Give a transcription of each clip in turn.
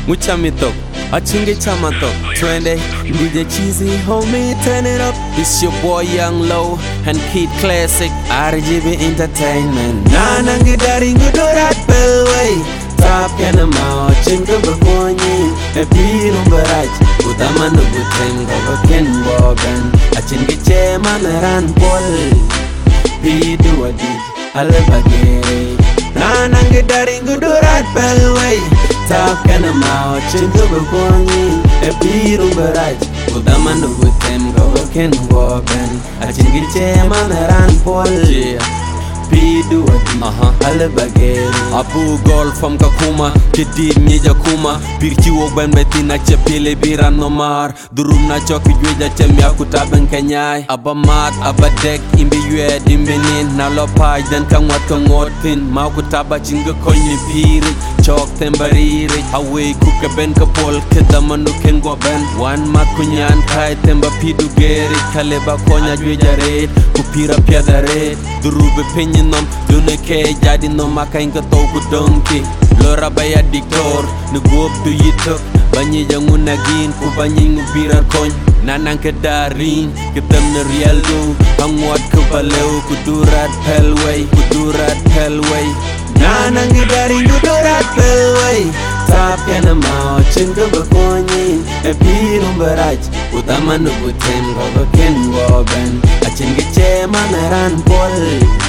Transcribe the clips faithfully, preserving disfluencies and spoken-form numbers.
mucha mi tok, achinge chama tok. Twende, D J Cheesy, homie, turn it up. It's your boy Young Low and Kid Classic, R G B Entertainment. Na nangi dari ngudorat belway. Tap kana mao chinga bakonyi. E piru baraj, utama nubu tenga baken bogan. Achinge chema naran pol. Pidu adid, alabagere. Na nangi dari ngudorat belway. Tap kana mao chinga bakonyi. E piru baraj, utama nubu tenga baken bogan. Achinge chema naran pol. Pidu adi, aha, alabagere. Abu gol from Kakuma, Kedid Nyeja Kuma. Pirchi wok ben beti na chepele biran nomar. Durum na choki jweja chem ya kutaben kenyai. Aba mat, aba dek, imbe yue dimbenin. Na lopaj den kangwat kangot pin. Mau kutaba chinga konyi piri. Chok tembariri, hawe kuka ben kapol. Kedamanu kengwa ben. Wan mat kunyan kai temba pidu geri. Kaleba konya jweja red, kupira piada red. Durube penye nom dune ke jadi nom maka inga tau ku donkey lora baya diktor nu gop tu yitok banyi jangun nagin ku banyi ngubirar kony nanang ke darin kitem ne real do hangwat ke baleu ku durat pelway ku durat pelway nanang ke darin ku durat pelway tap yana mao chinga bakonyi e pirum baraj utama nu butem gobaken goben achinge chema naran pol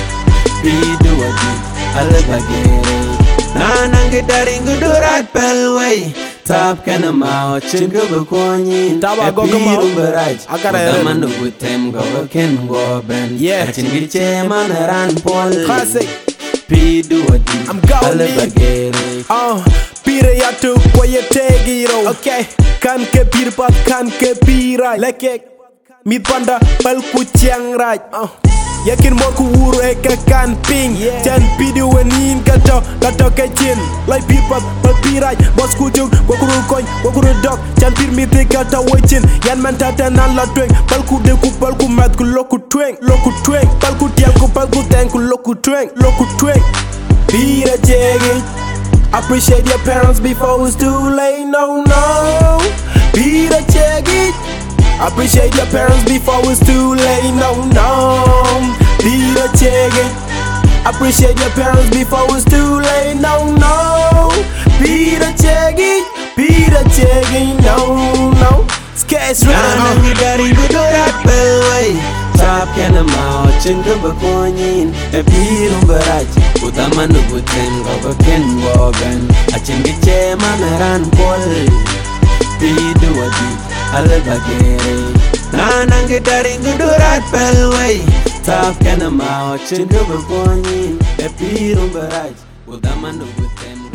Pidu adi, alabagere. Na nangi dari ngudurat pelway. Tap kana mao chinga bakonyi. Taba go come out. Baraj. Utama nubu tem gobaken goben. Yeah. Achingi chema naran pol. Classic. Pidu adi, I'm going alabagere. Oh, pire yatu kwa ye tegiro. Okay. Kan ke pir pat kan ke pirai. Lekek. Mi panda pal ku chiang raj. Oh. Yakin mo ku wuru e ka kan ping Jan pidu wenin kato kato ke chin Lai pipat pal pirai Bos ku juk wakuru koy wakuru dok Jan pir miti kata wechin Yan man tata nan la tweng Pal ku de ku pal ku mat ku loku tweng Loku tweng Pal ku tiel ku pal ku ten ku loku tweng Loku tweng Pira jegi Appreciate your parents before it's too late No no Pira jegi Appreciate your parents before it's too late, no, no. Be the cheggy. Appreciate your parents before it's too late, no, no. Be the cheggy, be the cheggy, no, no. Sketch right now. Nangi dari ngudurat pelway. Tap kana mao chinga bakonyi. E pirum baraj. Utama nubu tem gobaken goben. Achinge chema naran pol. Pidu adi, alabagere. Na nangi dari ngudurat pelway. Tap kana mao chinga bakonyi. E pirum baraj. Utama nubu tem